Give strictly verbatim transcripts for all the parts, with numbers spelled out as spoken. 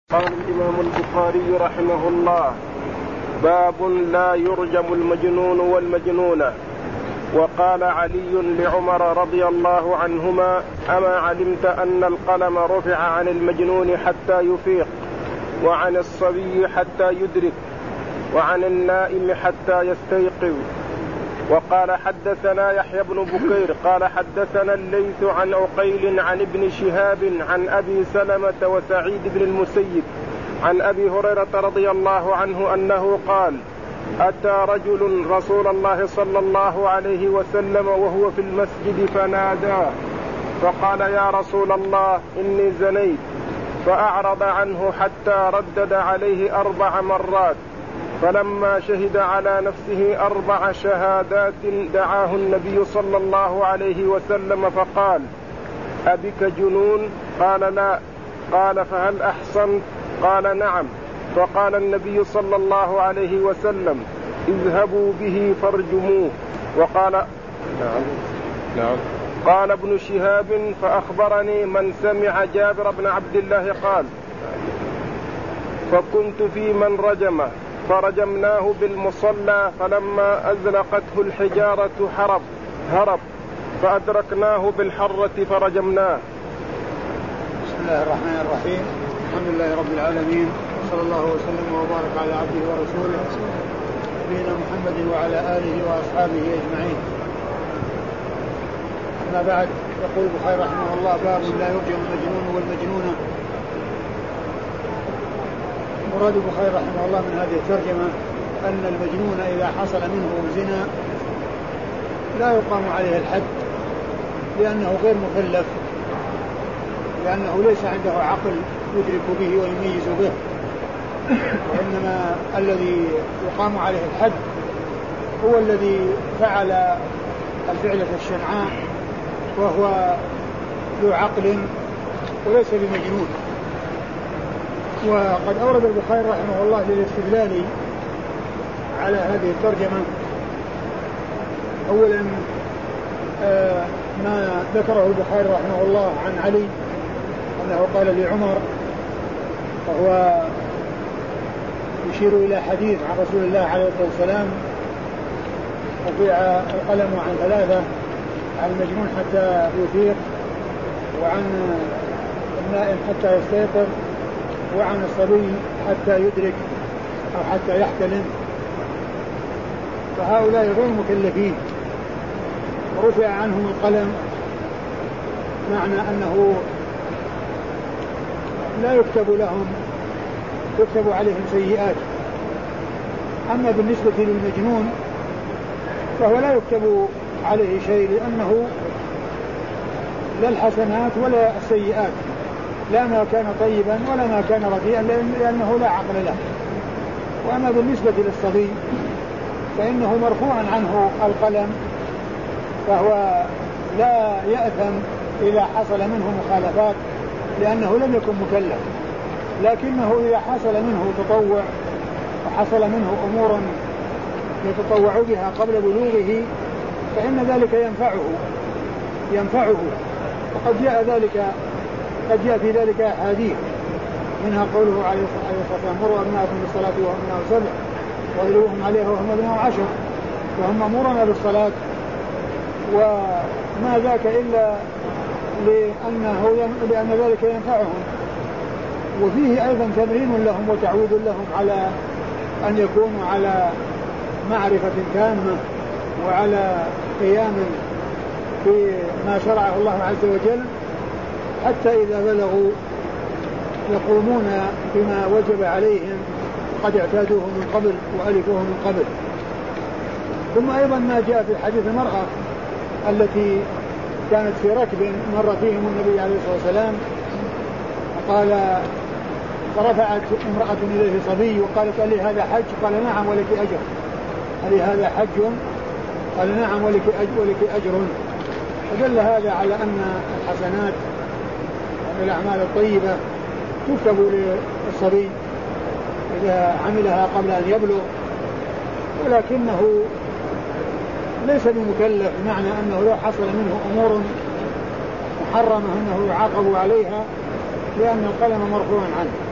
قال الإمام البخاري رحمه الله: باب لا يرجم المجنون والمجنونة. وقال علي لعمر رضي الله عنهما: أما علمت أن القلم رفع عن المجنون حتى يفيق، وعن الصبي حتى يدرك، وعن النائم حتى يستيقظ. وقال حدثنا يحيى بن بكير قال حدثنا الليث عن عقيل عن ابن شهاب عن أبي سلمة وسعيد بن المسيب عن أبي هريرة رضي الله عنه أنه قال: أتى رجل رسول الله صلى الله عليه وسلم وهو في المسجد فنادى فقال: يا رسول الله إني زنيت. فأعرض عنه حتى ردد عليه أربع مرات، فلما شهد على نفسه أربع شهادات دعاه النبي صلى الله عليه وسلم فقال: أبك جنون؟ قال: لا. قال: فهل أحصنت؟ قال: نعم. فقال النبي صلى الله عليه وسلم: اذهبوا به فارجموه. وقال نعم. نعم. قال ابن شهاب: فأخبرني من سمع جابر بن عبد الله قال: فكنت في من رجمه فرجمناه بالمصلى، فلما أزلقته الحجارة هرب هرب فأدركناه بالحرة فرجمناه. بسم الله الرحمن الرحيم. الحمد لله رب العالمين، وصلى الله وسلم وبارك على عبده ورسوله نبينا محمد وعلى آله وأصحابه أجمعين. أما بعد، يقول البخاري رحمه الله: باب لا يرجم المجنون والمجنونة. مراد البخاري رحمه الله من هذه الترجمة أن المجنون إذا حصل منه زنا لا يقام عليه الحد، لأنه غير مكلف، لأنه ليس عنده عقل يدرك به ويميز به، وإنما الذي يقام عليه الحد هو الذي فعل الفعلة الشنعاء وهو ذو عقل وليس بمجنون. وقد أورد البخاري رحمه الله للاستدلال على هذه الترجمة أولا آه ما ذكره البخاري رحمه الله عن علي أنه قال لعمر، وهو يشير إلى حديث عن رسول الله عليه الصلاة والسلام: رفع القلم عن ثلاثة، عن المجنون حتى يفيق، وعن النائم حتى يستيقظ، وعن الصبي حتى يدرك أو حتى يحتلم. فهؤلاء غير مكلفين، ورفع عنهم القلم، معنى أنه لا يكتب لهم يكتب عليهم سيئات. أما بالنسبة للمجنون فهو لا يكتب عليه شيء، لأنه لا الحسنات ولا السيئات، لا ما كان طيبا ولا ما كان رديئا، لأنه لا عقل له. وأما بالنسبة للصبي فإنه مرفوع عنه القلم، فهو لا يأثم إذا حصل منه مخالفات، لأنه لم يكن مكلف، لكنه إذا حصل منه تطوع وحصل منه أمور يتطوع بها قبل بلوغه فإن ذلك ينفعه ينفعه وقد جاء ذلك قد جاء في ذلك أحاديث، منها قوله عليه الصلاة والسلام: مروا أبناءكم بالصلاة وهم أبناء سبع واضربوهم عليها وهم أبناء عشر. فهم مأمورون بالصلاة، وما ذاك إلا لأنه لأن ذلك ينفعهم، وفيه أيضا تمرين لهم وتعويد لهم على أن يكونوا على معرفة تامة وعلى قيام بما شرعه الله عز وجل، حتى إذا بلغوا يقومون بما وجب عليهم قد اعتادوه من قبل وألفوه من قبل. ثم أيضا ما جاء في حديث المرأة التي كانت في ركب مر فيهم النبي عليه الصلاة والسلام، قال فرفعت امرأة إليه صبي وقالت: ألي هذا حج؟ قال: نعم ولك أجر. ألي هذا حج؟ قال: نعم ولك أجر, ولك أجر. فدل هذا على أن الحسنات والأعمال الطيبة تكتب للصبي إذا عملها قبل أن يبلغ، ولكنه ليس بمكلف، معنى أنه لو حصل منه أمور محرمة أنه يعاقب عليها، لأن القلم مرفوع عنه.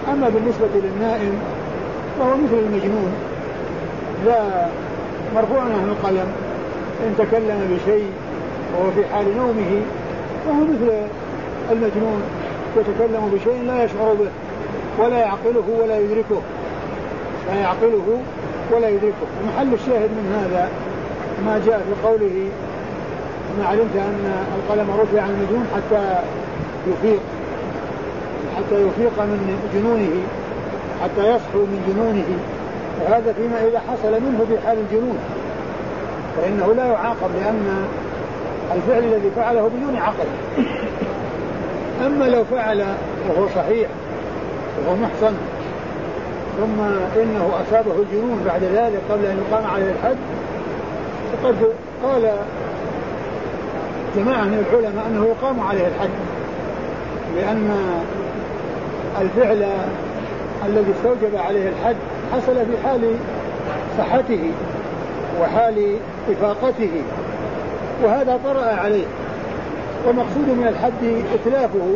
أما بالنسبة للنائم فهو مثل المجنون، لا مرفوع عنه القلم إن تكلم بشيء وهو في حال نومه، فهو مثل المجنون يتكلم بشيء لا يشعر به ولا يعقله ولا يدركه، لا يعقله ولا يدركه. محل الشاهد من هذا ما جاء في قوله ما علمت أن القلم رفع عن المجنون حتى يفيق، حتى يفيق من جنونه، حتى يصحو من جنونه، وهذا فيما إذا حصل منه في حال الجنون فإنه لا يعاقب لأن الفعل الذي فعله بدون عقل. أما لو فعل وهو صحيح وهو محصن ثم إنه أصابه الجنون بعد ذلك قبل أن يقام عليه الحد، فقد قال جماعة من العلماء أنه يقام عليه الحد، لأن الفعل الذي استوجب عليه الحد حصل في حال صحته وحال إفاقته، وهذا طرأ عليه، ومقصود من الحد إتلافه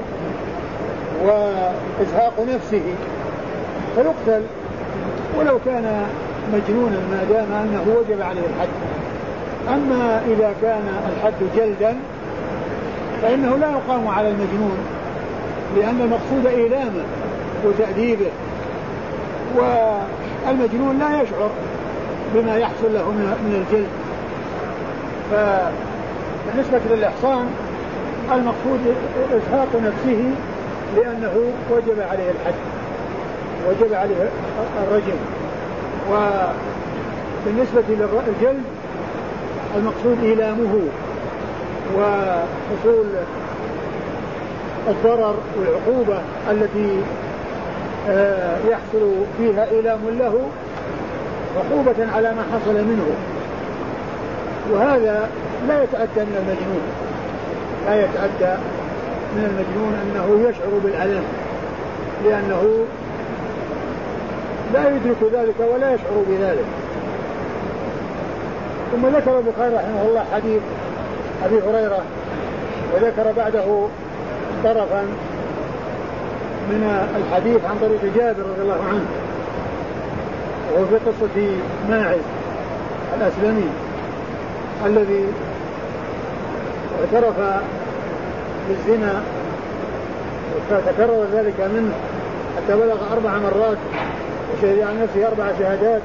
وإزهاق نفسه فيقتل ولو كان مجنونا ما دام أنه وجب عليه الحد. أما إذا كان الحد جلدا فإنه لا يقام على المجنون، لأن المقصود إيلامه وتأديبه، والمجنون لا يشعر بما يحصل له من الجلد. فبالنسبة للإحصان المقصود إزهاق نفسه لأنه وجب عليه الحد، وجب عليه الرجم. وبالنسبة للجلد المقصود إيلامه وحصول الضرر والعقوبة التي يحصل فيها إيلام له عقوبة على ما حصل منه، وهذا لا يتأتى من المجنون، لا يتأتى من المجنون أنه يشعر بالألم، لأنه لا يدرك ذلك ولا يشعر بذلك. ثم ذكر البخاري رحمه الله حديث أبي هريرة، وذكر بعده طرفا من الحديث عن طريق جابر رضي الله عنه، وهو في قصة ماعز الأسلمي الذي اعترف بالزنا فتكرر ذلك منه حتى بلغ أربع مرات وشهد عن نفسه أربع شهادات.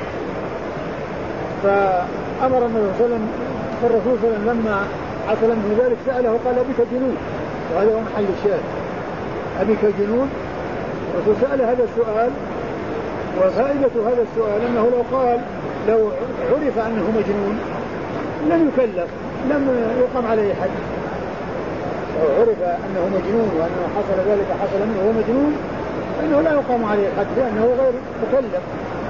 فأمر النبي صلى الله عليه وسلم فالرسول صلى الله عليه وسلم لما حصل منه ذلك سأله قال أبيك جنون، وهذا هو محل الشاهد، أبيك جنون. الرسول سأل هذا السؤال، وفائدة هذا السؤال أنه لو قال لو عرف أنه مجنون لم يكلف، لم يقام عليه حد. لو عرف أنه مجنون وأنه حصل ذلك حصل منه هو مجنون فإنه لا يقام عليه حد لأنه غير مكلف.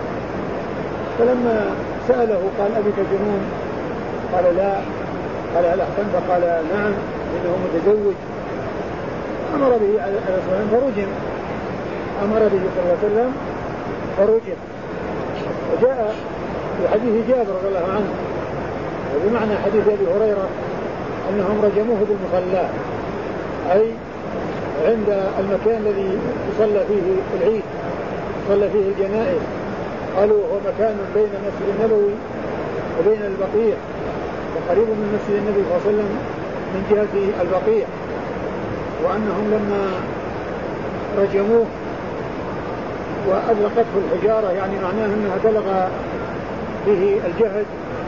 فلما سأله قال أبيك جنون قال لا، قال هل أحسنت؟ قال نعم إنه متزوج. أمر به عليه الصلاة والسلام فرجم، أمر به صلى الله عليه وسلم فرجم. وجاء في حديث جابر رضي الله عنه وبمعنى حديث أبي هريرة أنهم رجموه بالمصلى، أي عند المكان الذي يصلى فيه العيد، يصلى فيه الجنائز. قالوا هو مكان بين المسجد النبوي وبين البقيع، وقريب من مسجد النبي صلى الله عليه وسلم من جهة البقيع، وأنهم لما رجموه وأدرقته الحجارة يعني معناه أنها بلغ به الجهد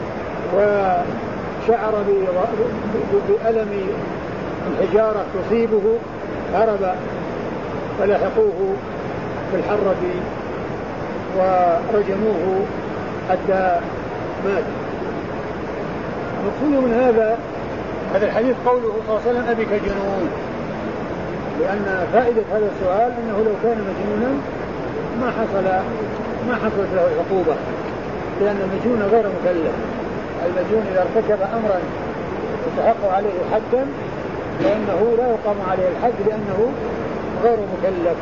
وشعر بألم الحجارة تصيبه هرب، فلحقوه في الحرة ورجموه حتى مات. المقصود من هذا هذا الحديث قوله صلى الله عليه وسلم أبيك جنون، لأن فائدة هذا السؤال أنه لو كان مجنونا ما حصل ما حصلت له العقوبة، لأن المجنون غير مكلف. المجنون إذا ارتكب أمرا يستحق عليه حدا فإنه لا يقام عليه الحد لأنه غير مكلف.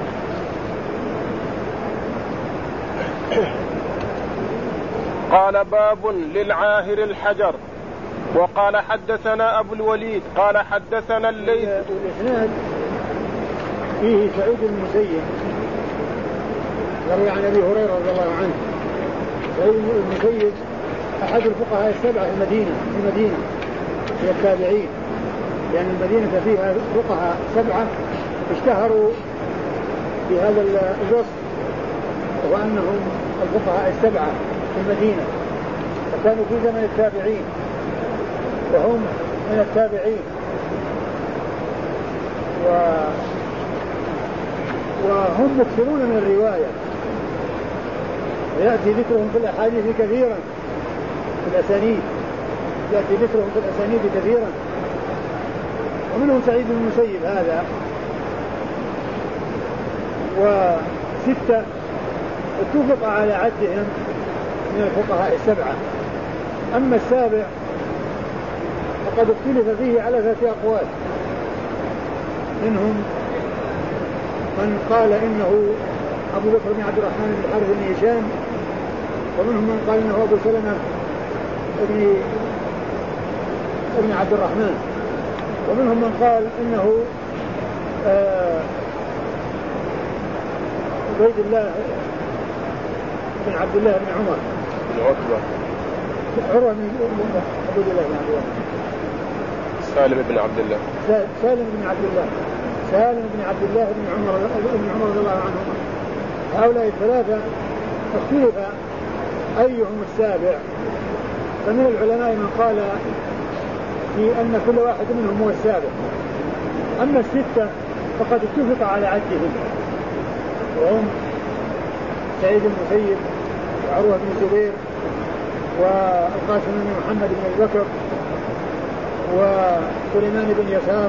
قال باب للعاهر الحجر. وقال حدثنا أبو الوليد قال حدثنا الليث. والإسناد فيه سعيد المسيب يروي عن أبي هريرة رضي الله عنه. سعيد بن المسيب أحد الفقهاء السبعة في المدينة في المدينة في التابعين، لأن يعني المدينة فيها فقهاء سبعة اشتهروا بهذا الوصف، وأنهم الفقهاء السبعة في المدينة، وكانوا في زمن التابعين وهم من التابعين، و وهم مكثرون من الرواية، ويأتي ذكرهم في الأحاديث كثيرا في الأسانيد، يأتي ذكرهم في الأسانيد كثيرا. ومنهم سعيد بن المسيب هذا، وستة اتفق على عدهم من الفقهاء السبعة. أما السابع فقد اختلف فيه على ثلاثة أقوال، منهم من قال إنه أبو بكر بن عبد الرحمن بن الحارث بن هشام، ومنهم من قال إنه أبو سلمة بن ابن عبد الرحمن، ومنهم من قال إنه عبيد الله بن عبد الله بن عمر بن عتبة عروة بن عبيد الله بن عبد الله سالم بن عبد الله سالم بن عبد الله سالم بن عبد الله بن عمر بن عمر رضي الله عنهما. هؤلاء الثلاثة اختلف أيهم السابع، فمن العلماء من قال في أن كل واحد منهم هو السابع. أما الستة فقد اتفق على عدهم، وهم سعيد بن المسيب وعروة بن الزبير والقاسم بن محمد بن أبي بكر وسليمان بن يسار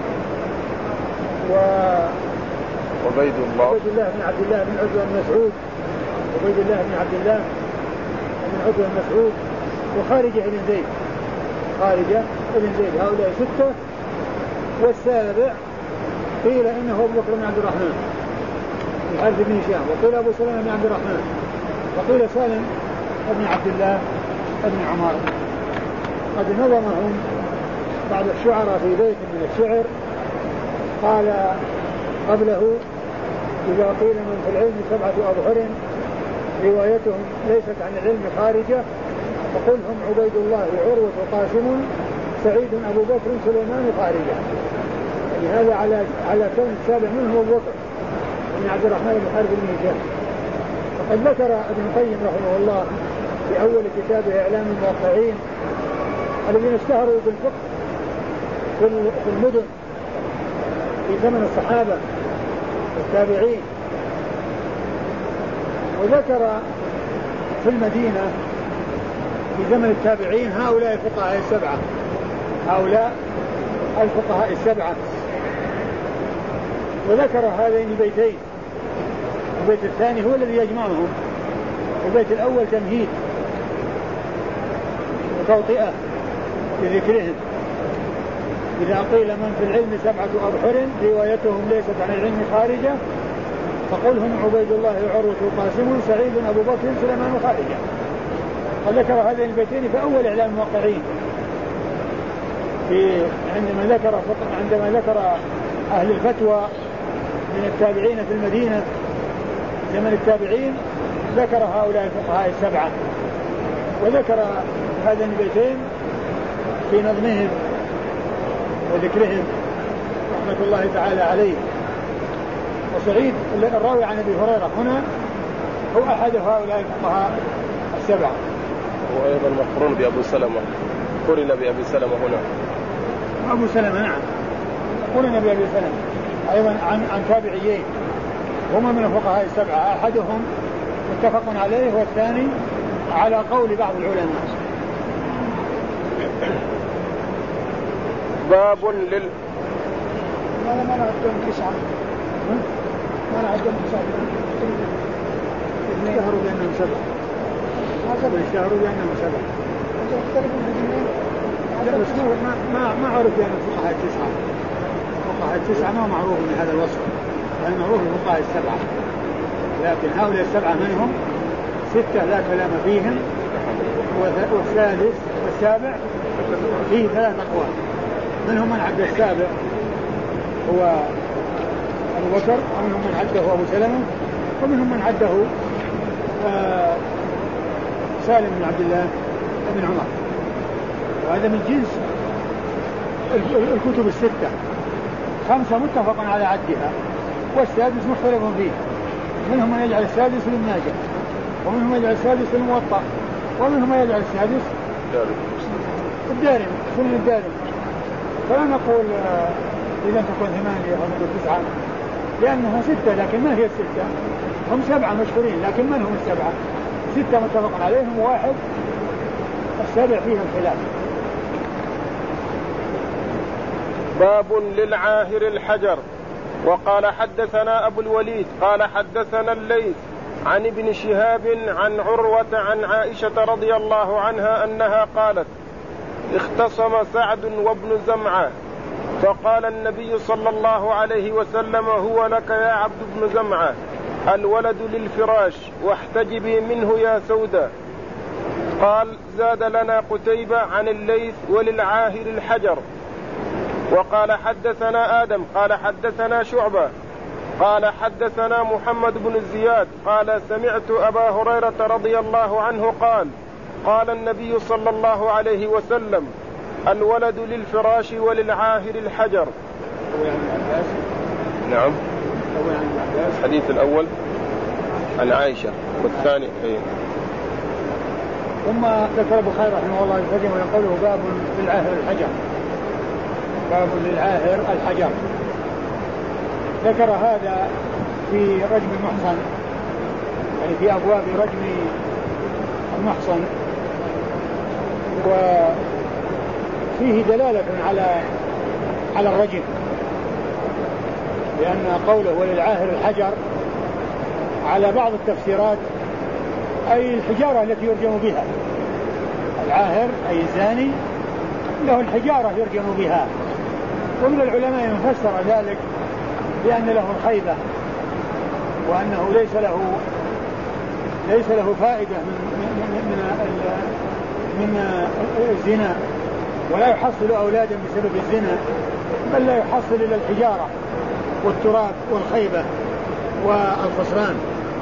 وعبيد الله عبيد الله بن عبد الله بن عتبة بن مسعود عبيد الله بن عبد الله بن عتبة بن مسعود وخارجة بن زيد خارجة بن زيد. هؤلاء ستة. والسابع قيل إنه أبو بكر بن عبد الرحمن الحارث بن هشام، وقيل أبو سلمة بن عبد الرحمن، وقيل سالم بن عبد الله بن عمر. قد نظمهم بعض الشعراء في بيت من الشعر قال قبله: إذا قيل من في العلم سبعة أبحر روايتهم ليست عن العلم خارجة، فقل هم عبيد الله عروة قاسم سعيد أبو بكر سليمان خارجة. يعني هذا على على كون السابع منهم أبو بكر بن عبد الرحمن بن الحارث بن هشام. وقد ذكر ابن القيم رحمه الله في أول كتابه إعلام الموقعين الذين اشتهروا بالفقه في المدن في زمن الصحابة والتابعين، وذكر في المدينة في زمن التابعين هؤلاء الفقهاء السبعة هؤلاء الفقهاء السبعة وذكر هذين البيتين. البيت الثاني هو الذي يجمعهم، البيت الأول تمهيد وتوطئة لذكرهم. إذا قيل من في العلم سبعة أبحر روايتهم ليست عن العلم خارجة، فقل هم عبيد الله عروة قاسم سعيد أبو بكر سليمان خارجة. قد ذكر هذين البيتين في أول إعلام الموقعين في عندما ذكر عندما ذكر أهل الفتوى من التابعين في المدينة زمن التابعين، ذكر هؤلاء الفقهاء السبعة وذكر هذين البيتين في نظمهم وذكرهم رحمة الله تعالى عليه. وسعيد الراوي عن أبي هريرة هنا هو أحد هؤلاء الفقهاء السبعة. وأيضا مقرون بأبو سلمة، قرن بأبي سلمة هنا أبو سلمة نعم قرن بأبي سلمة أيضا عن عن تابعيين هما من الفقهاء السبعة، أحدهم متفق عليه والثاني على قول بعض العلماء. باب لل ما ما نعدهم تسعة ما نعدهم تسعة اشتهروا بأنهم سبعة اشتهروا بأنهم سبعة ما ما ما عرف بأن الفقهاء التسعة الفقهاء التسعة ما معروف من هذا الوصف، المعروف الفقهاء السبعة، لكن هؤلاء السبعة منهم ستة لا كلام فيهم، والثالث والسابع فيه ثلاث أقوال، منهم من عد السابع هو أبو بكر، ومنهم من عده أبو سلمة، ومنهم من عده آه سالم بن عبد الله بن عمر. وهذا من جنس الكتب الستة، خمسة متفق على عدها والسادس مختلف فيه. منهم من يجعل السادس للناجح، ومنهم من يجعل السادس للموطأ، ومنهم من يجعل السادس الدارم سنن الدارم. فلا نقول إذا تكون ثمانية أو نقول تسعة، لأنها ستة لكن ما هي الستة، هم سبعة مشهورين لكن من هم السبعة؟ ستة متفق عليهم وواحد السابع فيه الخلاف. باب للعاهر الحجر. وقال حدثنا أبو الوليد قال حدثنا الليث عن ابن شهاب عن عروة عن عائشة رضي الله عنها أنها قالت اختصم سعد وابن زمعة فقال النبي صلى الله عليه وسلم هو لك يا عبد بن زمعة الولد للفراش واحتجبي منه يا سودة. قال زاد لنا قتيبة عن الليث وللعاهر الحجر. وقال حدثنا آدم قال حدثنا شعبة قال حدثنا محمد بن زياد قال سمعت أبا هريرة رضي الله عنه قال قال النبي صلى الله عليه وسلم الولد للفراش وللعاهر الحجر. نعم. الحديث الأول عن عائشة والثاني ايه. ثم ذكر البخاري رحمه الله يترجم ويقوله باب للعاهر الحجر. باب للعاهر الحجر. ذكر هذا في رجم المحصن، يعني في أبواب رجم المحصن، وفيه دلالة على على الرجم، لأن قوله وللعاهر الحجر على بعض التفسيرات أي الحجارة التي يرجم بها. العاهر أي الزاني له الحجارة يرجم بها. ومن العلماء من فسر ذلك بأن له الخيبة، وأنه ليس له ليس له فائدة من من من, من الزنا، ولا يحصل أولادا بسبب الزنا، بل لا يحصل إلا الحجارة والتراب والخيبة والخسران.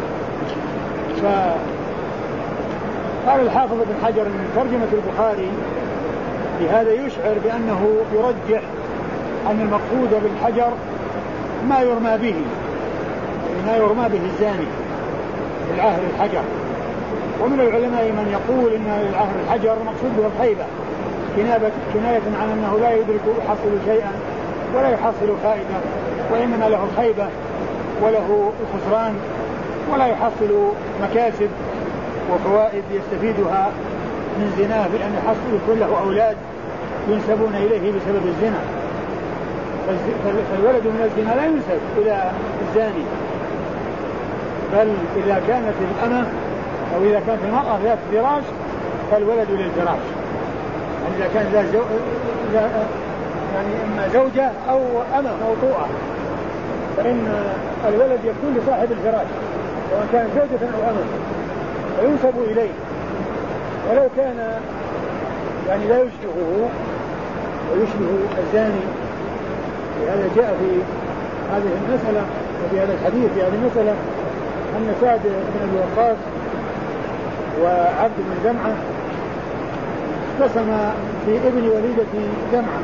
فقال الحافظ بن حجر من ترجمة البخاري بهذا يشعر بأنه يرجح أن المقصود بالحجر ما يرمى به، ما يرمى به الزاني العاهر الحجر. ومن العلماء من يقول إن العاهر الحجر مقصود به الخيبة، كناية عن أنه لا يدرك يحصل شيئا ولا يحصل فائدة، وإنما له الخيبة وله الخسران، ولا يحصل مكاسب وفوائد يستفيدها من زناه، بأن يحصل يكون له أولاد ينسبون إليه بسبب الزنا. فالولد من الزنا لا ينسب إلى الزاني، بل إذا كانت الأمة أو إذا كانت المرأة ذات فراش فالولد للفراش. يعني إذا كان ذات زو... يعني إما زوجة أو أمة موطوءة فإن الولد يكون لصاحب الفراش، سواء كان زوجة أو أمة، وينسب إليه ولو كان يعني لا يشبهه ويشبه الزاني. لهذا جاء في هذه المسألة وفي هذا الحديث في هذه المسألة أن سعد بن أبي وقاص وعبد بن زمعة اختصم في ابن وليدة زمعة،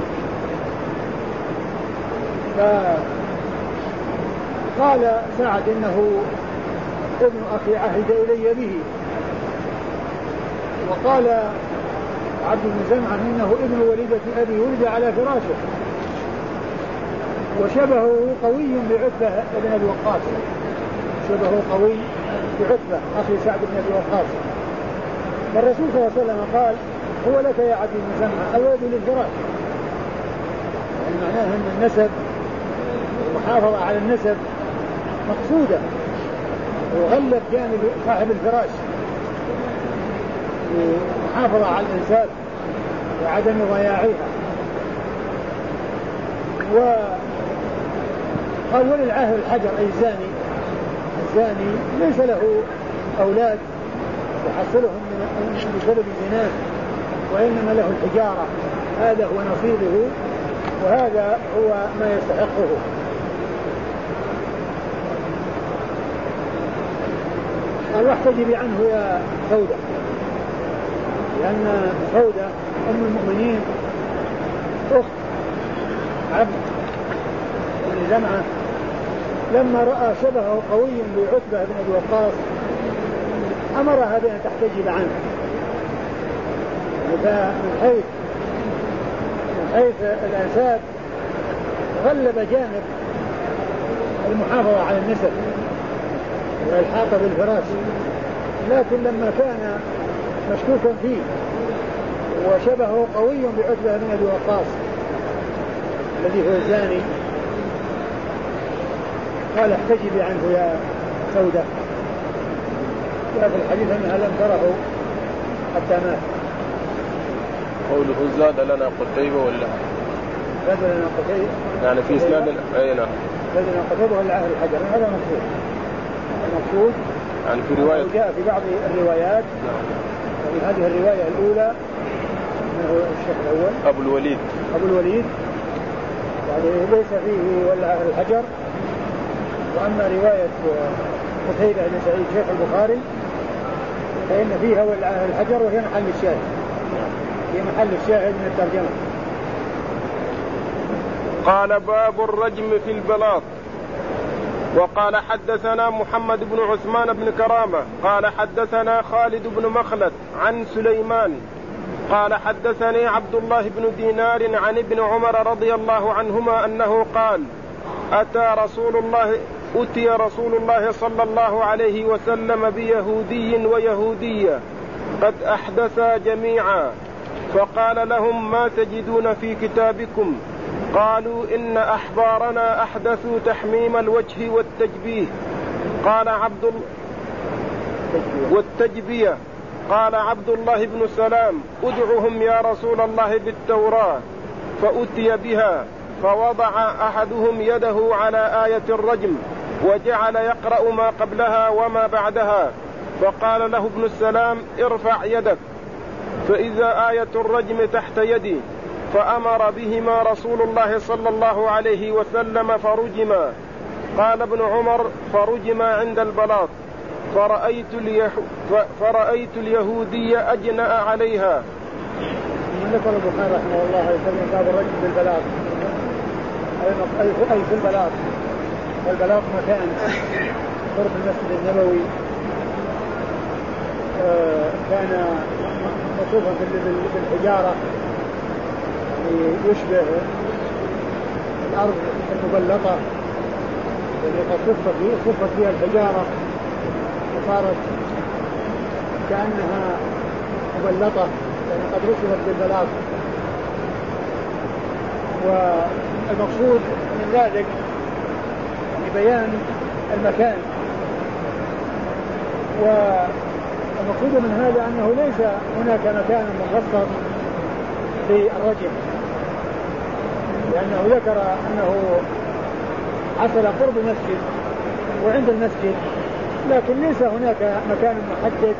فقال سعد إنه ابن أخي عهد إلي به، وقال عبد بن زمعة إنه ابن وليدة أبي ولد على فراشه، وشبهه قوي بعتبة بن أبي وقاص، شبهه قوي بعتبة أخي سعد بن أبي وقاص. والرسول صلى الله عليه وسلم قال هو لك يا عبد بن زمعة الولد للفراش، يعني معناه أن النسب المحافظة على النسب مقصودة، وغلب جانب صاحب الفراش المحافظة على الإنساب وعدم ضياعها. وقال وللعاهر الحجر أي الزاني، الزاني ليس له أولاد يحصلهم بسبب الزنا، وإنما له الحجارة، هذا هو نصيبه وهذا هو ما يستحقه. قال واحتجبي عنه يا سودة، لأن سودة أم المؤمنين أخت عبد بن زمعة لما رأى شبهه قوي بعتبة بن أبي وقاص أمرها بأن تحتجب عنه. من حيث من حيث الأنساب غلب جانب المحافظة على النسب والإلحاق بالفراش، لكن لما كان مشكوكا فيه وشبهه قوي بعتبة بن أبي وقاص الذي هو الزاني قال احتجبي عنه يا سودة. وفي الحديث أنها لم تره حتى مات. قوله زاد لنا قتيبة ولا زاد لنا قتيبة يعني في إسناد أي نعم زاد لنا قتيبة ولا أهل الحجر، هذا مقصود المقصود يعني في رواية جاء في بعض الروايات. نعم. وفي هذه الرواية الأولى أنه الشيخ الأول أبو الوليد أبو الوليد يعني ليس فيه ولا أهل الحجر. وأما رواية قتيبة بن سعيد شيخ البخاري فإن فيها ولا أهل الحجر وهي محل الشاهد في محل الشاهد من الترجمة. قال باب الرجم في البلاط. وقال حدثنا محمد بن عثمان بن كرامة قال حدثنا خالد بن مخلد عن سليمان قال حدثني عبد الله بن دينار عن ابن عمر رضي الله عنهما أنه قال أتى رسول الله أتي رسول الله صلى الله عليه وسلم بيهودي ويهودية قد أحدثا جميعا فقال لهم ما تجدون في كتابكم؟ قالوا إن أحبارنا أحدثوا تحميم الوجه والتجبيه قال عبد الله والتجبية قال عبد الله بن سلام ادعهم يا رسول الله بالتوراة فأتي بها فوضع أحدهم يده على آية الرجم وجعل يقرأ ما قبلها وما بعدها فقال له ابن السلام ارفع يدك فإذا آية الرجم تحت يدي فأمر بهما رسول الله صلى الله عليه وسلم فرجما. قال ابن عمر فرجما عند البلاط فرأيت, اليه... فرأيت اليهودي أجنأ عليها. ذكر البخاري رحمه الله يسمى باب الرجم بالبلاط أي في البلاط. والبلاط مكان قرب المسجد النبوي كان مصوفا بالحجارة يشبه الأرض المبلطة التي قد صفت فيها الحجارة وصارت كأنها مبلطة يعني قد رسمت بالبلاط. والمقصود من ذلك بيان المكان. والمقصود من هذا أنه ليس هناك مكان مخصص للرجم لأنه ذكر أنه حصل قرب المسجد وعند المسجد لكن ليس هناك مكان محدد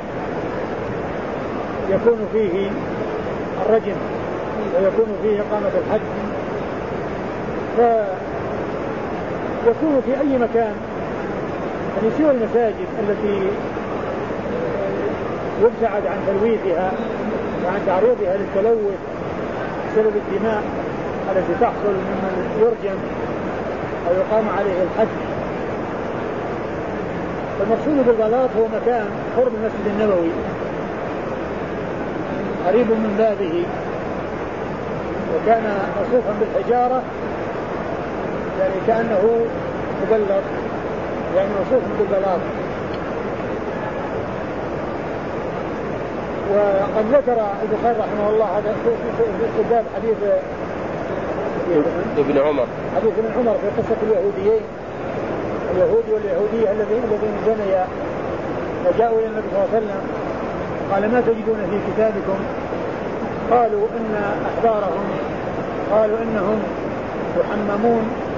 يكون فيه الرجم ويكون فيه إقامة الحد فيكون في أي مكان يعني سوى المساجد التي يبتعد عن تلويثها وعن تعريضها للتلوث بسبب الدماء التي تحصل ممن يرجم أو يقام عليه الحد. فالمقصود بالبلاط هو مكان قرب المسجد النبوي قريب من بابه وكان مصوفا بالحجارة يعني كأنه مبلط يعني مصوف بالبلاط. وقد ذكر البخاري رحمه الله هذا في الباب حديث ابن عمر حديث ابن عمر في قصة اليهوديين اليهودي واليهودية الذين الذين زنيا وجاءوا إلى النبي صلى الله عليه وسلم قال ما تجدون في كتابكم؟ قالوا إن أحبارهم قالوا إنهم يحممون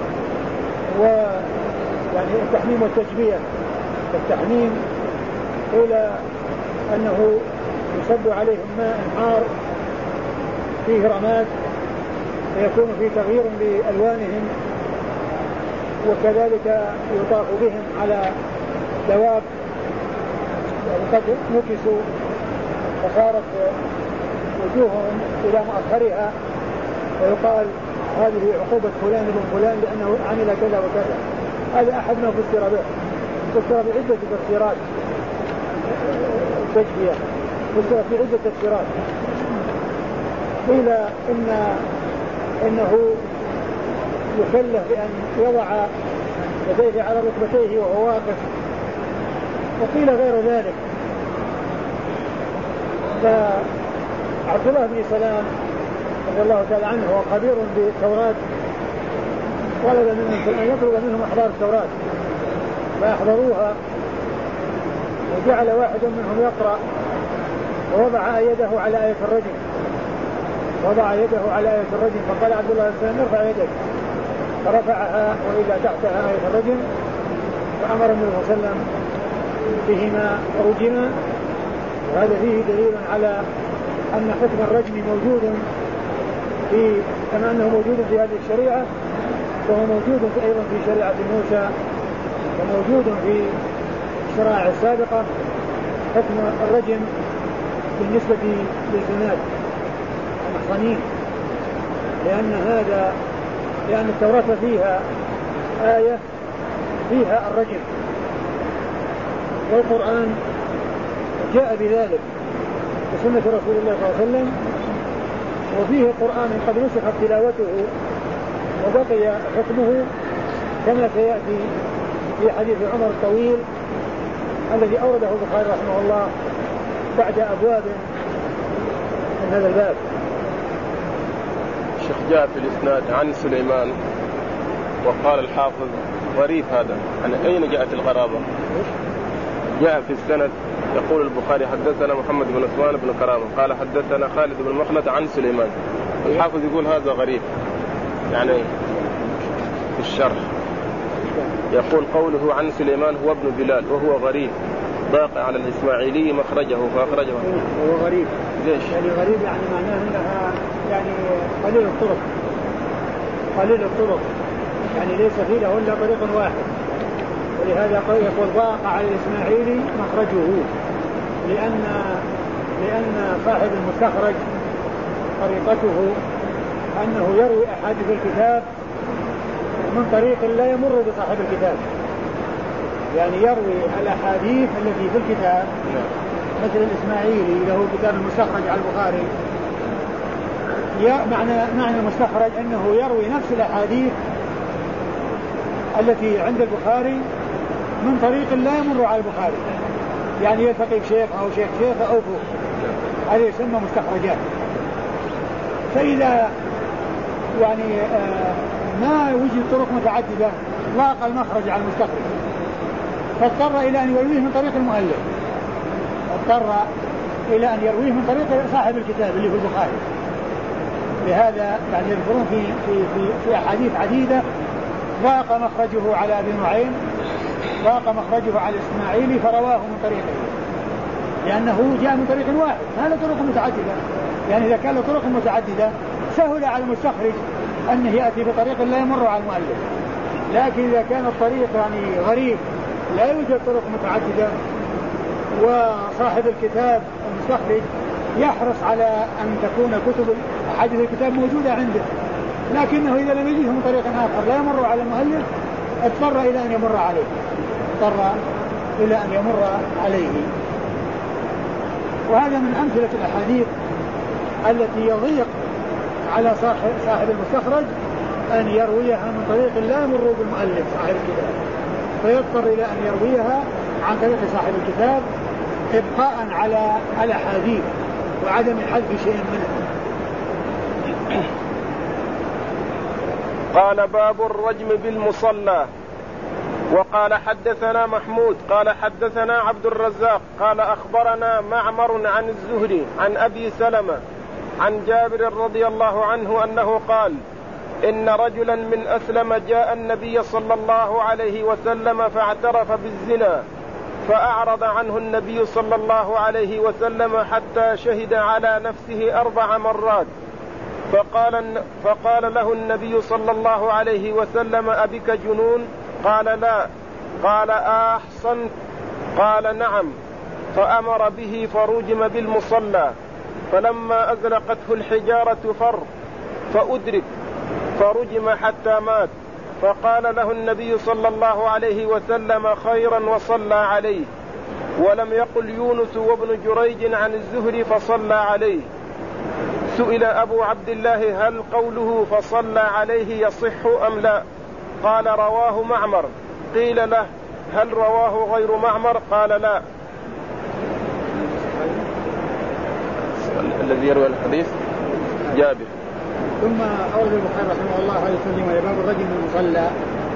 ويعني التحميم والتجبية. التحميم إلى أنه يصب عليهم ماء حار فيه رماد فيكون فيه تغيير لألوانهم وكذلك يطاف بهم على دواب قد نكسوا فصارت وجوههم إلى مؤخرها ويقال هذه عقوبة فلان بن فلان لأنه عمل كذا وكذا. هذا أحد ما فسر به، فسر بعدة تفسيرات تشبيه، فسر في عدة تفسيرات. قيل إن إنه يكلف بأن يضع يديه على ركبتيه وهو واقف، وقيل غير ذلك. فعبد الله بن سلام رضي الله تعالى عنه هو خبير بالتوراة، طلب منهم أن يطلب منهم أحبار التوراة فأحضروها، وجعل واحد منهم يقرأ ووضع يده على آية الرجم، وضع يده على آية الرجم، فقال عبد الله بن سلام ارفع يدك، فرفعها وإذا تحتها آية الرجم، فأمر النبي صلى الله عليه وسلم بهما رجما. وهذا فيه دليل على أن حكم الرجم موجود في كما أنه موجود في هذه الشريعة، وهو موجود أيضا في شريعة موسى، وموجود في الشرائع السابقة حكم الرجم بالنسبة للزناد المحصنين، لأن هذا لأن التوراة فيها آية فيها الرجم، والقرآن جاء بذلك بسنة رسول الله صلى الله عليه وسلم، وفيه قرآن قد نسخت تلاوته وبقي حكمه كما سيأتي في حديث عمر الطويل الذي أورده البخاري رحمه الله بعد أبواب من هذا الباب. الشيخ جاء في الإسناد عن سليمان، وقال الحافظ غريب هذا، عن أين جاءت الغرابة؟ جاء في السند يقول البخاري حدثنا محمد بن عثمان بن كرامة قال حدثنا خالد بن مخلد عن سليمان، الحافظ يقول هذا غريب، يعني في الشرح يقول قوله عن سليمان هو ابن بلال وهو غريب ضاق على الإسماعيلي مخرجه فأخرجه. هو غريب ليش؟ يعني غريب يعني معناه أنها يعني قليل الطرق، قليل الطرق يعني ليس فيه له إلا طريق واحد، ولهذا يقول ضاق على الإسماعيلي مخرجه، لأن لأن صاحب المستخرج طريقته أنه يروي أحاديث الكتاب من طريق لا يمر بصاحب الكتاب، يعني يروي الأحاديث التي في الكتاب مثل الإسماعيلي له كتاب المستخرج على البخاري، معنى معنى المستخرج أنه يروي نفس الأحاديث التي عند البخاري من طريق لا يمر على البخاري، يعني يلتقي بشيخ أو شيخ شيخ أو فوق، هذا يسمى مستخرجات. فإذا يعني آه ما وجد طرق متعددة ضاق المخرج على المستخرج، فاضطر إلى أن يرويه من طريق المؤلف، اضطر إلى أن يرويه من طريق صاحب الكتاب اللي هو البخاري. لهذا يعني يذكرون في في في, في أحاديث عديدة ضاق مخرجه على أبي نعيم، ضاق مخرجه على الإسماعيلي فرواه من طريقه، لأنه جاء من طريق واحد، ما له طرق متعددة. يعني إذا كان له طرق متعددة سهل على المستخرج أنه يأتي بطريق لا يمر على المؤلف، لكن إذا كان الطريق يعني غريب لا يوجد طرق متعددة وصاحب الكتاب المستخرج يحرص على أن تكون كتب أحاديث الكتاب موجودة عنده، لكنه إذا لم يجده من طريق آخر لا يمر على المؤلف اضطر إلى أن يمر عليه اضطر إلى أن يمر عليه. وهذا من أمثلة الأحاديث التي يضيق على صاحب, صاحب المستخرج أن يرويها من طريق لا يمر بالمؤلف صاحب الكتاب، فيضطر إلى أن يرويها عن طريق صاحب الكتاب إبقاء على الأحاديث وعدم حذف شيء منها. قال باب الرجم بالمصلى. وقال حدثنا محمود قال حدثنا عبد الرزاق قال أخبرنا معمر عن الزهري عن أبي سلمة عن جابر رضي الله عنه أنه قال إن رجلا من أسلم جاء النبي صلى الله عليه وسلم فاعترف بالزنا، فأعرض عنه النبي صلى الله عليه وسلم حتى شهد على نفسه أربع مرات، فقال, فقال له النبي صلى الله عليه وسلم أبك جنون؟ قال لا. قال أحصنت؟ قال نعم. فأمر به فرجم بالمصلى، فلما أزلقته الحجارة فر فأدرك فرجم حتى مات، فقال له النبي صلى الله عليه وسلم خيرا وصلى عليه. ولم يقل يونس وابن جريج عن الزهري فصلى عليه. سئل أبو عبد الله هل قوله فصلى عليه يصح أم لا؟ قال رواه معمر. قيل له هل رواه غير معمر؟ قال لا. الذي يروي الحديث جابر. ثم أورد البخاري رحمه الله عليه وسلم إلى باب الرجل من المصلى.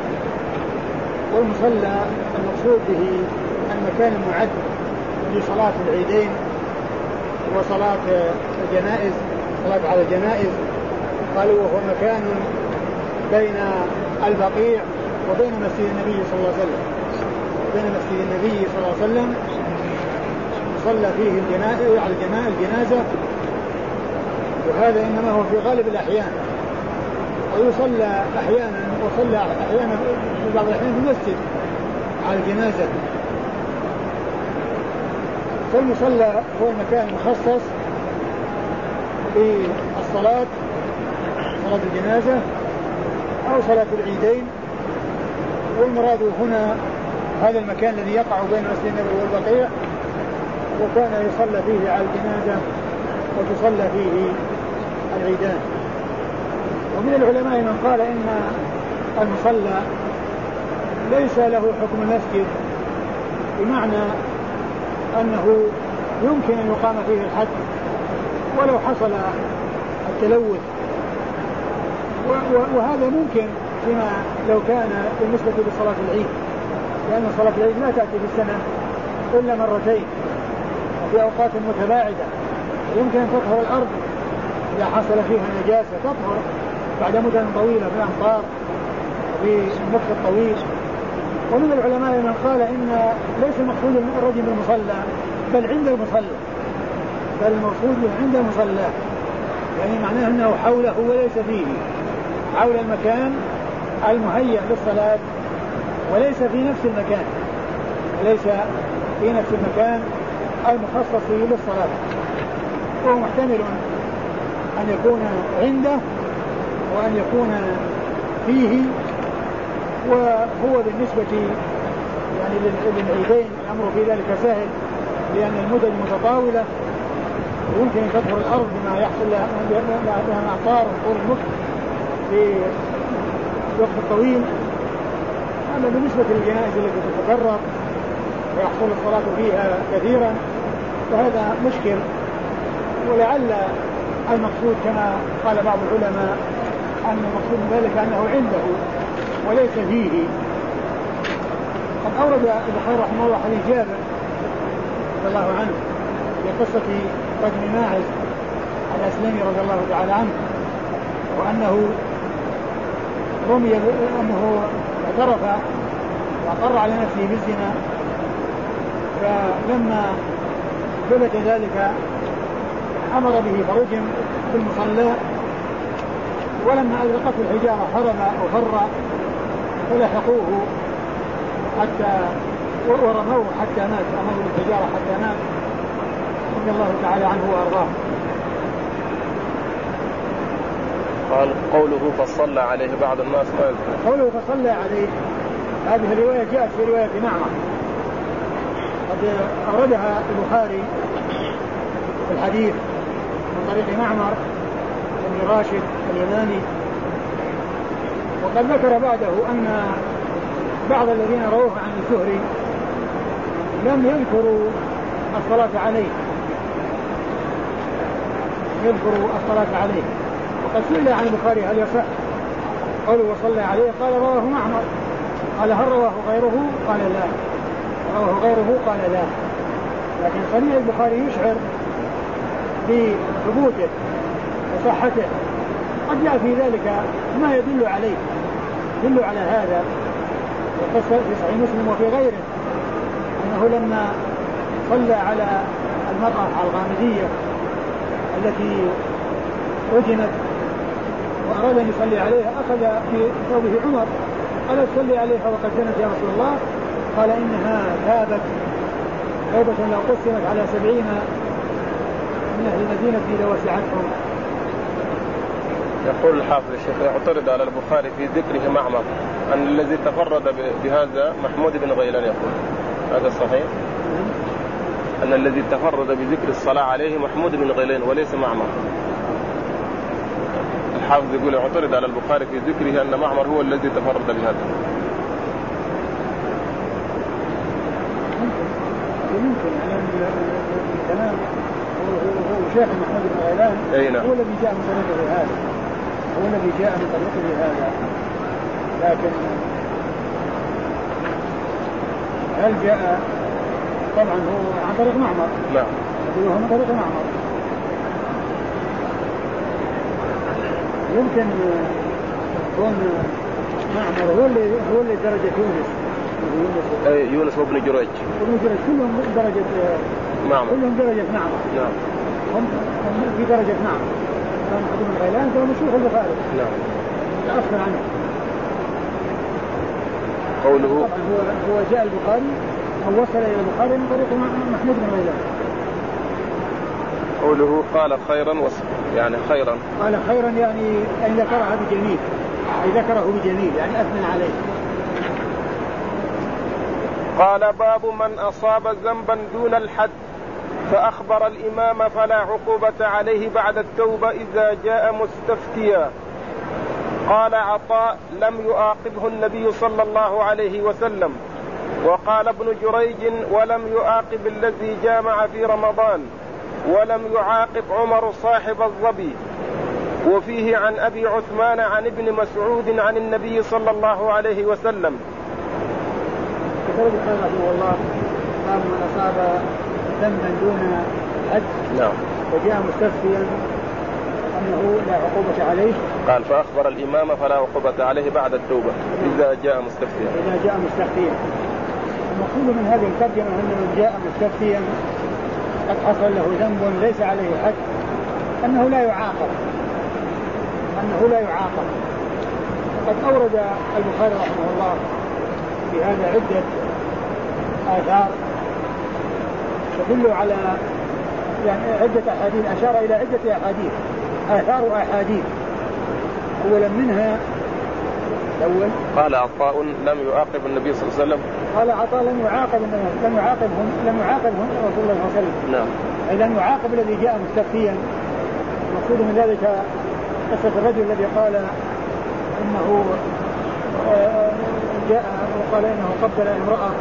والمصلى المقصود به المكان المعد لصلاة العيدين وصلاة الجنائز، صلاة على الجنائز. قالوا وهو مكان بين البقيع وبين مسجد النبي صلى الله عليه وسلم، بين مسجد النبي صلى الله عليه وسلم يصلى فيه الجنائز على الجنازة، وهذا إنما هو في غالب الأحيان، ويصلى أحيانا وصلى أحيانا في بعض الأحيان في المسجد على الجنازة. فالمصلى هو المكان المخصص للصلاة، صلاة الجنازة أو صلاة العيدين. والمراد هنا هذا المكان الذي يقع بين مسجد النبوي والبقيع، وكان يصلى فيه على الجنازة وتصلى فيه العيدان. ومن العلماء من قال إن المصلى ليس له حكم المسجد، بمعنى أنه يمكن أن يقام فيه الحد ولو حصل التلوث، وهذا ممكن فيما لو كان بالنسبة لصلاة العيد، لأن صلاة العيد لا تأتي في السنة إلا مرتين في أوقات متباعدة، يمكن أن تطهر الأرض إذا حصل فيها نجاسة، تطهر بعد مدة طويلة بالأمطار وبالنفخ الطويل. ومن العلماء من قال إن ليس المقصود الرجل بالمصلى بل عند المصلى، بل المقصود عند المصلى، يعني معناه أنه حوله وليس فيه، حول المكان المهيأ للصلاة وليس في نفس المكان، وليس في نفس المكان المخصص للصلاة. وهو محتمل أن يكون عنده وأن يكون فيه. وهو بالنسبة يعني للعيدين الأمر في ذلك سهل، لأن المدن متطاولة ويمكن أن تطهر الأرض بما يحصل لها من أعطار وطول المكت في الوقت الطويل. أما بالنسبة للجنائز التي تتكرر ويحصل الصلاة فيها كثيرا فهذا مشكل. ولعل المقصود كما قال بعض العلماء أن المقصود من ذلك أنه عنده وليس فيه. قد أورد البخاري رحمه الله حديث جابر رضي الله عنه في قصة رجل ماعز الأسلمي رضي الله تعالى عنه، وأنه رمي أنه اعترف وأقر على نفسه بالزنا، فلما ثبت ذلك أمر به فرجم في المصلى، ولما أزلقته الحجارة هرب وفر فلحقوه حتى ورموه حتى مات، أمروا بالحجارة حتى مات رضي الله تعالى عنه وأرضاه. قال قوله فصلى عليه بعض الناس قال قوله فصلى عليه، هذه الرواية جاءت في رواية معمر قد أوردها البخاري في الحديث من طريق معمر بن راشد اليماني. وقد ذكر بعده أن بعض الذين رووه عن الزهري لم يذكروا الصلاة عليه يذكروا الصلاة عليه وقد سئل عن البخاري هل يصح قوله وصلى عليه، قال رواه معمر. قال هل رواه غيره؟ قال لا. رواه غيره؟ قال لا. لكن صنيع البخاري يشعر بثبوته وصحته، قد جاء في ذلك ما يدل عليه يدل على هذا. وقصة في صحيح مسلم وفي غيره أنه لما صلى على المرأة الغامدية التي رجمت وأراد أن يصلي عليها أخذ في ثوبه عمر قال صلي عليها وقد زنت يا رسول الله، قال إنها تابت توبة لو قسمت على سبعين من أهل المدينة لوسعتهم. يقول الحافظ الشيخ يعترض على البخاري في ذكره معمر أن الذي تفرد بهذا محمود بن غيلان، يقول هذا صحيح؟ أن الذي تفرد بذكر الصلاة عليه محمود بن غيلان وليس معمر. الحافظ يقول يعترض على البخاري في ذكره أن معمر هو الذي تفرد بهذا. يمكن يعني الكلام هو شيخ محمود بن غيلان هو الذي جاء من طريقه هذا، هو الذي جاء من طريقه هذا، لكن هل جاء طبعا هو عن طريق معمر؟ لا، هو من طريق معمر. يمكن يكون معمر هو اللي هو اللي درجة يونس. أي يونس وابن جريج. ابن جريج كلهم درجة معمر. كلهم درجة معمر. نعم. هم في درجة معمر. كان محمود بن غيلان كان مشهور البخاري. نعم. تأخر عنه. قوله. طبعا هو هو جاء البخاري أو وصل إلى البخاري من طريق محمود بن غيلان. قوله قال خيرا وصف يعني خيرا. قال خيرا يعني أن ذكرها بجميل، أي ذكره بجميل يعني أثنى عليه. قال باب من أصاب ذنبا دون الحد فأخبر الإمام فلا عقوبة عليه بعد التوبة إذا جاء مستفتيا. قال عطاء لم يعاقبه النبي صلى الله عليه وسلم. وقال ابن جريج ولم يعاقب الذي جامع في رمضان، ولم يعاقب عمر صاحب الظبي. وفيه عن أبي عثمان عن ابن مسعود عن النبي صلى الله عليه وسلم. كتب رحمه الله قال من أصاب ذنبا دون حد نعم وجاء مستفتيا أنه لا عقوبة عليه. قال فأخبر الإمام فلا عقوبة عليه بعد التوبة إذا جاء مستفتيا. إذا جاء مستفتيا. المقصود من هذه الترجمة أنه من جاء مستفتيا قد حصل له ذنب ليس عليه حد أنه لا يعاقب أنه لا يعاقب. قد أورد البخاري رحمه الله في هذا عدة آثار تدل على يعني عدة أحاديث، أشار إلى عدة أحاديث آثار وأحاديث. أولا منها الأول قال عطاء لم يعاقب النبي صلى الله عليه وسلم. قال عطاء لم يعاقب لم يعاقبهم لم يعاقبهم رسول الله صلى الله عليه وسلم. نعم. أي لم يعاقب الذي جاء مستفتيا. المقصود من ذلك قصة الرجل الذي قال إنه جاء وقال إنه قبل امرأة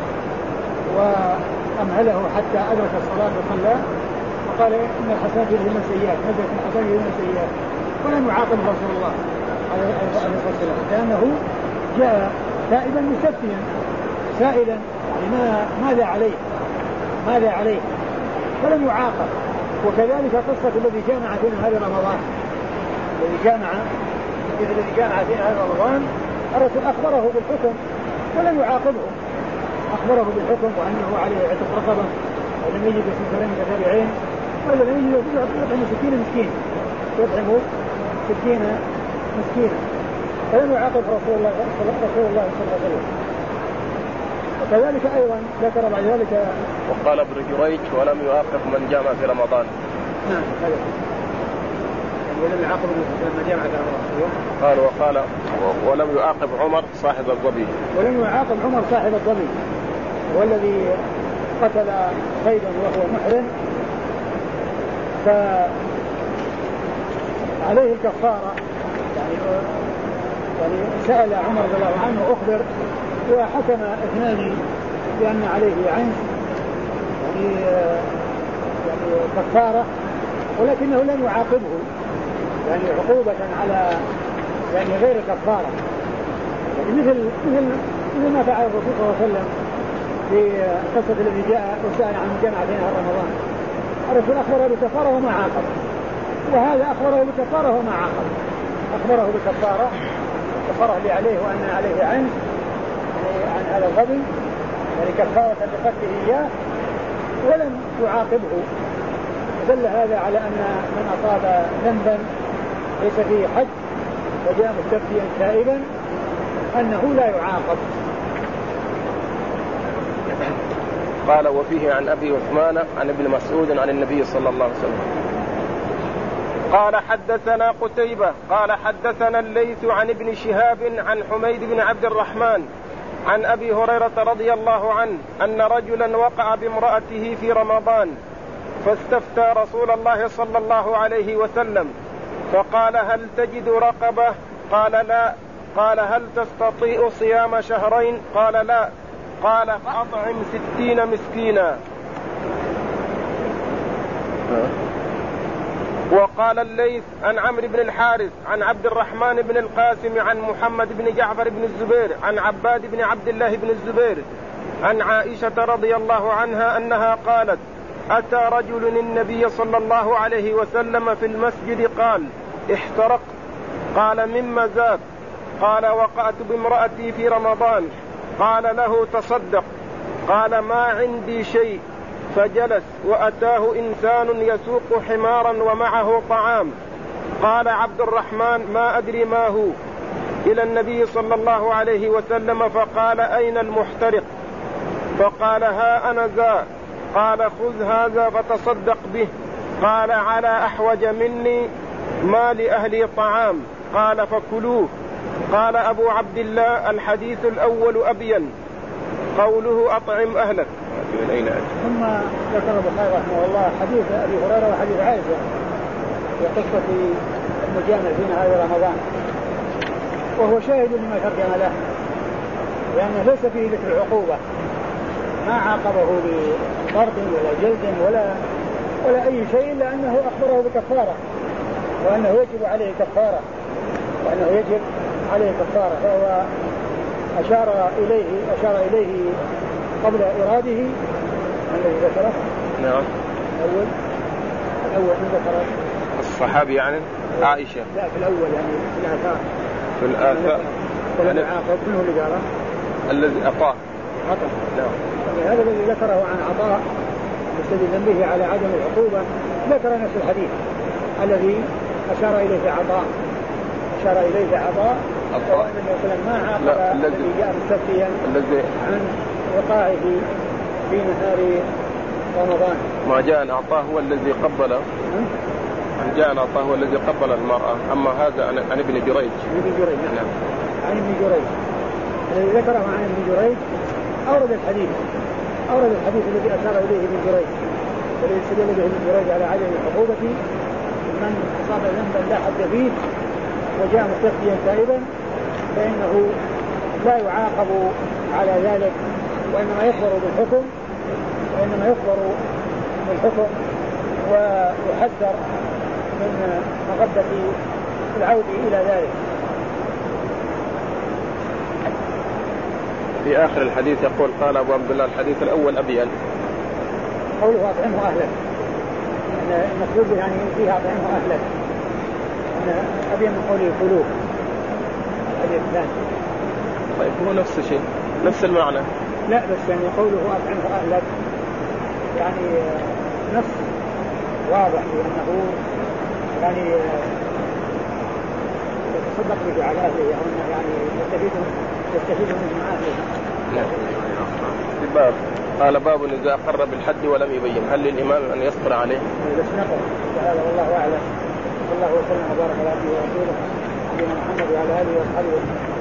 وأمهله حتى أدرك الصلاة وصلى، وقال إن الحسنات يذهبن السيئات، نزلت الحسنات يذهبن السيئات، ولم يعاقب رسول الله عليه الصلاة والسلام لأنه جاء تائبا مستفتيا سائلا يعني ما ماذا عليه ماذا عليه فلم يعاقب. وكذلك قصة الذي جامع في نهار رمضان الذي جامع الذي جامع في نهار رمضان الرسول أخبره بالحكم ولم يعاقبه، أخبره بالحكم وأنه عليه عتق رقبة ولم يجد سنتين متتابعين ولم يجد يطعم ستين مسكين يطعم ستين مسكينا فلم يعاقب رسول الله رسول الله صلى الله عليه وسلم. وكذلك أيضا ذكر بعد ذلك وقال ابن جريج ولم يعاقب من جامع في رمضان. نعم هذا ولم يعاقب من جامع في رمضان. قال وقال ولم يعاقب عمر صاحب الظبي. ولم يعاقب عمر صاحب الظبي والذي قتل صيدا وهو محرم فعليه الكفارة. يعني يعني سأل عمر رضي الله عنه أخبر وحكم اثنان بأن عليه عنف يعني يعني كفارة ولكنه لم يعاقبه يعني عقوبة على يعني غير كفارة يعني مثل مثل مثل ما فعل الرسول صلى الله عليه وسلم في قصة الذي جاء وسأل عن جمع في نهار رمضان. الرسول أخبره بكفارة وما عاقب، وهذا أخبره بكفارة وما عاقب. أخبره بكفارة كفارة اللي عليه وأن عليه عنف يعني عن هذا الظبي يعني كفارة لقتله إياه ولم يعاقبه. دل هذا على أن من أصاب ذنبا ليس فيه حد وجاء مستفتيا تائبا أنه لا يعاقب. قال وفيه عن أبي عثمان عن ابن مسعود عن النبي صلى الله عليه وسلم. قال حدثنا قتيبة قال حدثنا الليث عن ابن شهاب عن حميد بن عبد الرحمن عن أبي هريرة رضي الله عنه أن رجلا وقع بامرأته في رمضان فاستفتى رسول الله صلى الله عليه وسلم فقال هل تجد رقبة؟ قال لا. قال هل تستطيع صيام شهرين؟ قال لا. قال فأطعم ستين مسكينا. وقال الليث عن عمرو بن الحارث عن عبد الرحمن بن القاسم عن محمد بن جعفر بن الزبير عن عباد بن عبد الله بن الزبير عن عائشة رضي الله عنها أنها قالت أتى رجل النبي صلى الله عليه وسلم في المسجد قال احترقت. قال مما ذاك؟ قال وقعت بامرأتي في رمضان. قال له تصدق. قال ما عندي شيء. فجلس وأتاه إنسان يسوق حمارا ومعه طعام. قال عبد الرحمن ما أدري ما هو إلى النبي صلى الله عليه وسلم فقال أين المحترق؟ فقال ها أنا ذا. قال خذ هذا فتصدق به. قال على أحوج مني ما لأهلي طعام. قال فكلوه. قال أبو عبد الله الحديث الأول أبين قوله أطعم أهلك. ثم ذكر البخاري رحمه الله حديث أبي هريرة وحديث عائشة في قصة المجامع في نهار رمضان وهو شاهد لما ترجم له لأنه ليس فيه ذكر العقوبة ما عاقبه بضرب ولا جلد ولا ولا أي شيء إلا أنه أخبره بكفارة وأنه يجب عليه كفارة وأنه يجب عليه كفارة فهو أشار إليه أشار إليه قبل إراده الذي ذكره. نعم. الأول الأول من ذكره الصحابي يعني عائشة. لا في الأول يعني في الآثار. في الآثار. الذي عاقب منه اللي قاله. الذي أعطاه. عطى. نعم. هذا الذي ذكره عن عطاء مستدلا به على عدم العقوبة ذكر نفس الحديث الذي أشار إليه عطاء أشار إليه عطاء عطاء ما عاقب الذي جاء مستفتيا الذي عن وقائه في نهار رمضان. ما جاء أن أعطاه هو الذي قبل عن جاء أن أعطاه هو الذي قبل المرأة. أما هذا عن ابن جريج. ابن جريج نعم. عن ابن جريج الذي ذكره عن ابن جريج أورد الحديث أورد الحديث الذي أشار إليه ابن جريج الذي استدل به ابن جريج على عدم العقوبة من أصاب ذنبا لا حد فيه وجاء مستفتيا تائبا فإنه لا يعاقب على ذلك وإنما يخبر بالحكم وإنما يخبر بالحكم ويحذر من مغبة العود إلى ذلك. في آخر الحديث يقول قال أبو عبد الله الحديث الأول أبين قوله أطعمه أهلك المقصود يعني فيها أطعمه أهلك أبين من قوله كلوه الحديث الثاني. طيب هو نفس الشيء نفس المعنى. لا بس يعني قوله أطعمه أهلك يعني نفس واضح لأنه يعني يتصدق به على أهله يعني, يعني يستفيد يستفيد من أهله. في باب قال باب إذا أقر بالحد ولم يبين هل للإمام أن يصبر عليه؟ بس نقل هذا والله أعلم. الله وسلم وبارك على عبده ورسوله نبينا محمد وعلى آله وصحبه